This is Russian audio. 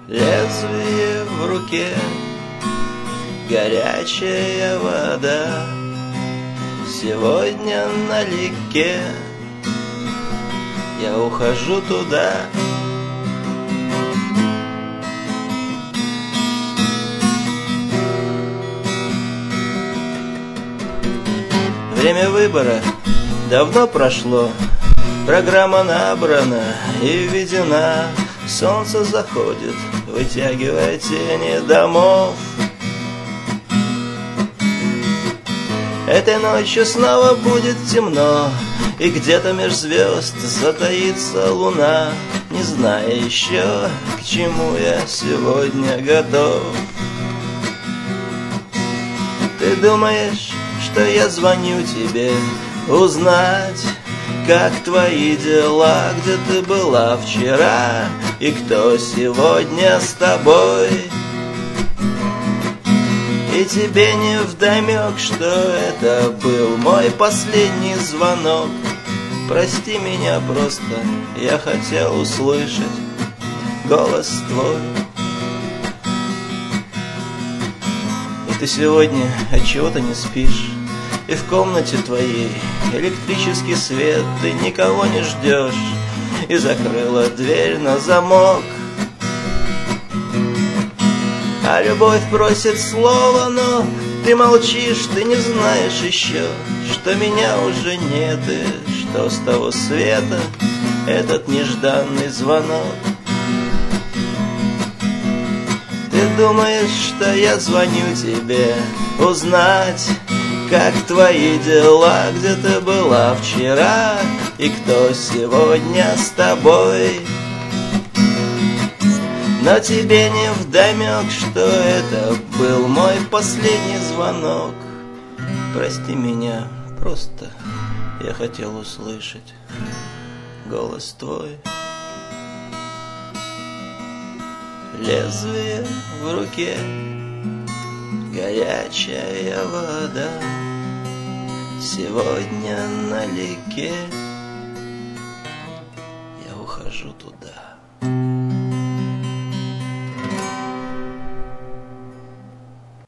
Лезвие в руке, горячая вода. Сегодня налегке я ухожу туда. Время выбора давно прошло, программа набрана и введена. Солнце заходит, вытягивая тени домов. Этой ночью снова будет темно, и где-то меж звезд затаится луна, не зная еще, к чему я сегодня готов. Ты думаешь, что я звоню тебе узнать, как твои дела, где ты была вчера и кто сегодня с тобой? И тебе не вдомек, что это был мой последний звонок. Прости меня просто, я хотел услышать голос твой. И ты сегодня отчего-то не спишь, и в комнате твоей электрический свет, ты никого не ждешь, и закрыла дверь на замок. А любовь просит слова, но ты молчишь, ты не знаешь еще, что меня уже нет, и что с того света этот нежданный звонок. Ты думаешь, что я звоню тебе узнать, как твои дела, где ты была вчера и кто сегодня с тобой? Но тебе не вдомек, что это был мой последний звонок. Прости меня, просто я хотел услышать голос твой. Лезвие в руке, горячая вода. Сегодня налегке я ухожу туда.